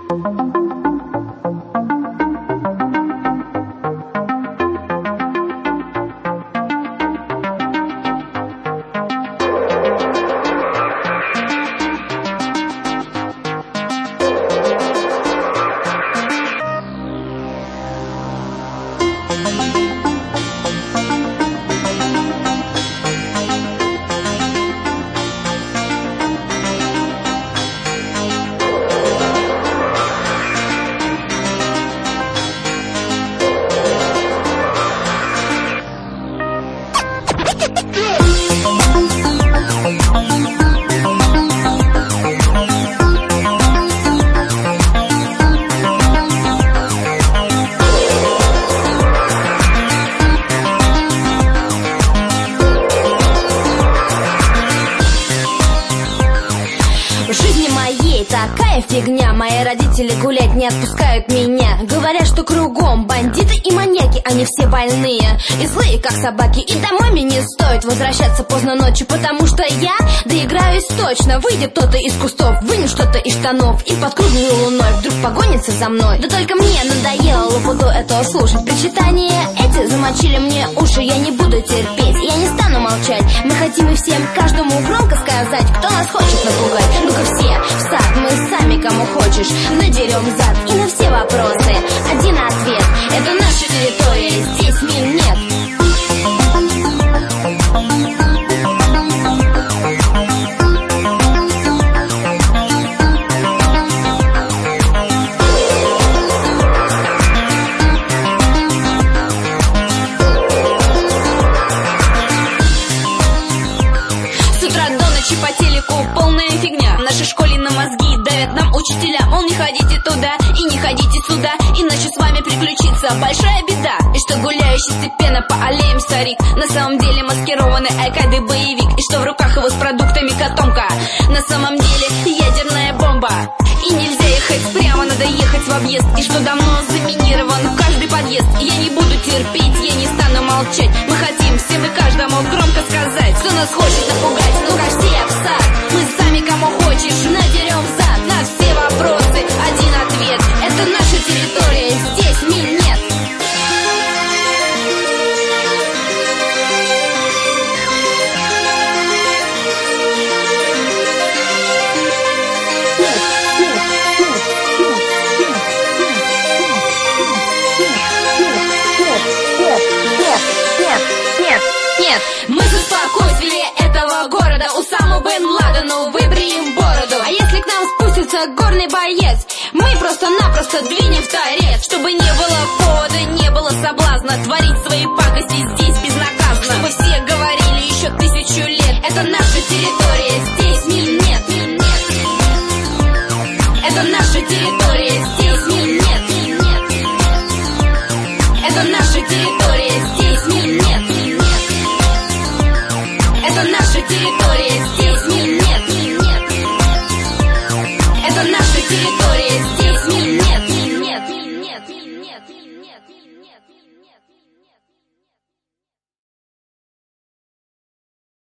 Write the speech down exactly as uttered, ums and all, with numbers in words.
Такая фигня, мои родители гулять не отпускают меня. Говорят, что кругом бандиты и маньяки, они все больные и злые, как собаки. И домой мне не стоит возвращаться поздно ночью, потому что я доиграюсь точно. Выйдет кто-то из кустов, вынет что-то из штанов и под круглой луной вдруг погонится за мной. Да только мне надоело лопуту этого слушать. Причитания эти замочили мне уши, я не буду терпеть, я не стану молчать. Мы хотим и всем, каждому громко сказать, кто нас хочет напугать. Ну-ка все, встать, мы сами кому хочешь надерем зад. И на все вопросы один ответ: это наша территория, здесь мин нет. С утра до ночи по телеку полная фигня. В нашей школе на мозги давят нам учителя, мол, не ходите туда и не ходите сюда, иначе с вами приключится большая беда. И что гуляющий степенно по аллеям старик на самом деле маскированный айкады боевик, и что в руках его с продуктами котомка на самом деле ядерная бомба. И нельзя ехать прямо, надо ехать в объезд, и что давно заминирован каждый подъезд. И я не буду терпеть, я не стану молчать. Мы хотим всем и каждому громко сказать, кто нас хочет напугать. Ну-ка все в сад, мы сами кому хочешь надерем зад. На все вопросы один ответ: это наша территория, здесь мин нет. Нет, мы за спокойствие этого города, Усаму бен Ладену выбреем бороду. А если к нам спустится горный боец, мы просто-напросто двинем в торец. Чтобы не было повода, не было соблазна творить свои пакости здесь безнаказанно. Чтобы все говорили еще тысячу лет: это наша территория, здесь мин нет. Это наша территория, здесь мин нет. Это наша территория, здесь